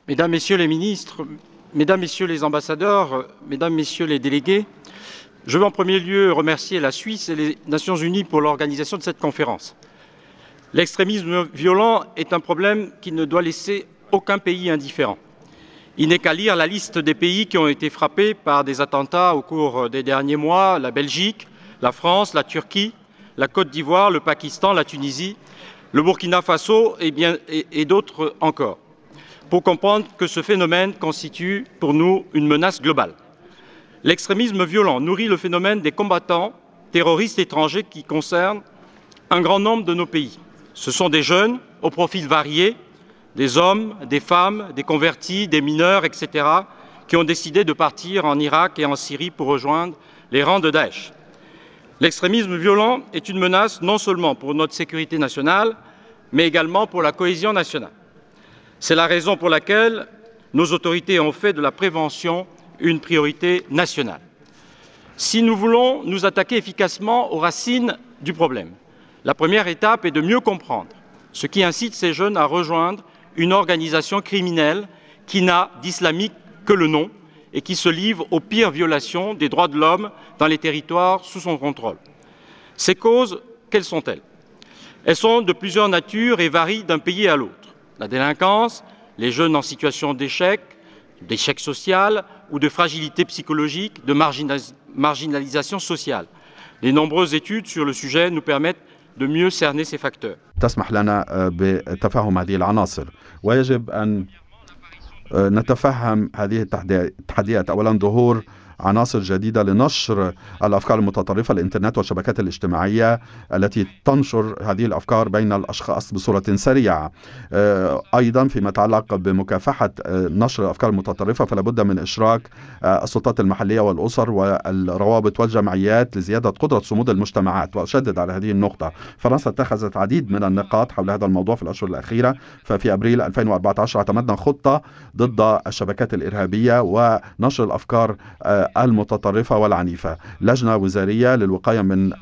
Mesdames, Messieurs les ministres, Mesdames, Messieurs les ambassadeurs, Mesdames, Messieurs les délégués, je veux en premier lieu remercier la Suisse et les Nations Unies pour l'organisation de cette conférence. L'extrémisme violent est un problème qui ne doit laisser aucun pays indifférent. Il n'est qu'à lire la liste des pays qui ont été frappés par des attentats au cours des derniers mois: la Belgique, la France, la Turquie, la Côte d'Ivoire, le Pakistan, la Tunisie, le Burkina Faso et d'autres encore, pour comprendre que ce phénomène constitue pour nous une menace globale. L'extrémisme violent nourrit le phénomène des combattants terroristes étrangers qui concerne un grand nombre de nos pays. Ce sont des jeunes aux profils variés, des hommes, des femmes, des convertis, des mineurs, etc., qui ont décidé de partir en Irak et en Syrie pour rejoindre les rangs de Daesh. L'extrémisme violent est une menace non seulement pour notre sécurité nationale, mais également pour la cohésion nationale. C'est la raison pour laquelle nos autorités ont fait de la prévention une priorité nationale. Si nous voulons nous attaquer efficacement aux racines du problème, la première étape est de mieux comprendre ce qui incite ces jeunes à rejoindre une organisation criminelle qui n'a d'islamique que le nom et qui se livre aux pires violations des droits de l'homme dans les territoires sous son contrôle. Ces causes, quelles sont-elles? Elles sont de plusieurs natures et varient d'un pays à l'autre. La délinquance, les jeunes en situation d'échec social ou de fragilité psychologique, de marginalisation sociale. Les nombreuses études sur le sujet nous permettent de mieux cerner ces facteurs. تسمح لنا بتفهم هذه العناصر، ويجب أن نتفهم هذه التحديات. أولا، ظهور عناصر جديدة لنشر الأفكار المتطرفة، الإنترنت والشبكات الاجتماعية التي تنشر هذه الأفكار بين الأشخاص بصورة سريعة. أيضا فيما يتعلق بمكافحة نشر الأفكار المتطرفة، فلا بد من إشراك السلطات المحلية والأسر والروابط والجمعيات لزيادة قدرة صمود المجتمعات. وأشدد على هذه النقطة، فرنسا اتخذت عديد من النقاط حول هذا الموضوع في الأشهر الأخيرة. ففي أبريل 2014 اعتمدنا خطة ضد الشبكات الإرهابية ونشر الأفكار المتطرفة والعنيفة. لجنة وزارية للوقاية من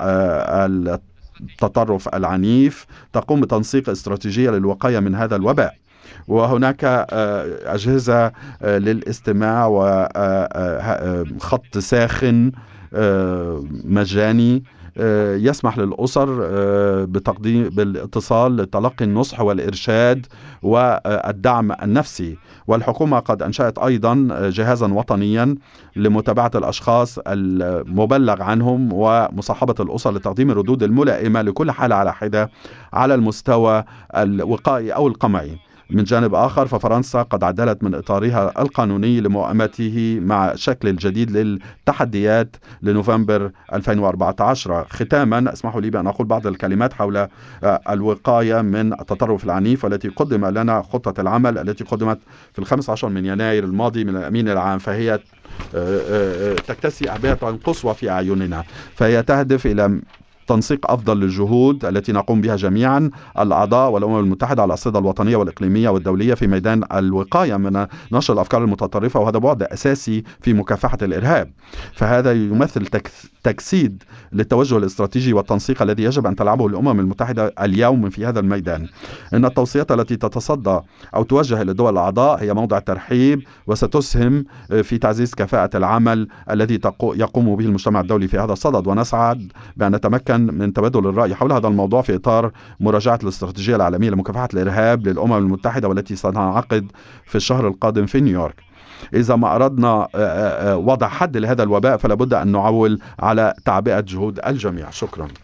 التطرف العنيف تقوم بتنسيق استراتيجية للوقاية من هذا الوباء، وهناك أجهزة للاستماع وخط ساخن مجاني يسمح للأسر بالاتصال لتلقي النصح والإرشاد والدعم النفسي. والحكومة قد أنشأت أيضا جهازا وطنيا لمتابعة الأشخاص المبلغ عنهم ومصاحبة الأسر لتقديم الردود الملائمة لكل حالة على حدة على المستوى الوقائي أو القمعي. من جانب آخر، ففرنسا قد عدلت من إطارها القانوني لمؤامته مع الشكل الجديد للتحديات لنوفمبر 2014. ختاما، اسمحوا لي بأن أقول بعض الكلمات حول الوقاية من التطرف العنيف، والتي قدم لنا خطة العمل التي قدمت في 15 من يناير الماضي من الأمين العام، فهي تكتسي أهمية قصوى في أعيننا. فهي تهدف إلى تنسيق أفضل للجهود التي نقوم بها جميعا الأعضاء والأمم المتحدة على الأصعدة الوطنية والإقليمية والدولية في ميدان الوقاية من نشر الأفكار المتطرفة، وهذا بعد أساسي في مكافحة الإرهاب. فهذا يمثل تجسيد للتوجه الاستراتيجي والتنسيق الذي يجب أن تلعبه الأمم المتحدة اليوم في هذا الميدان. إن التوصيات التي تتصدى أو توجه للدول الأعضاء هي موضع الترحيب، وستسهم في تعزيز كفاءة العمل الذي يقوم به المجتمع الدولي في هذا الصدد. ونسعد بأن نتمكن من تبادل الرأي حول هذا الموضوع في إطار مراجعة الاستراتيجية العالمية لمكافحة الإرهاب للأمم المتحدة، والتي ستنعقد في الشهر القادم في نيويورك. إذا ما أردنا وضع حد لهذا الوباء، فلا بد أن نعول على تعبئة جهود الجميع. شكرا.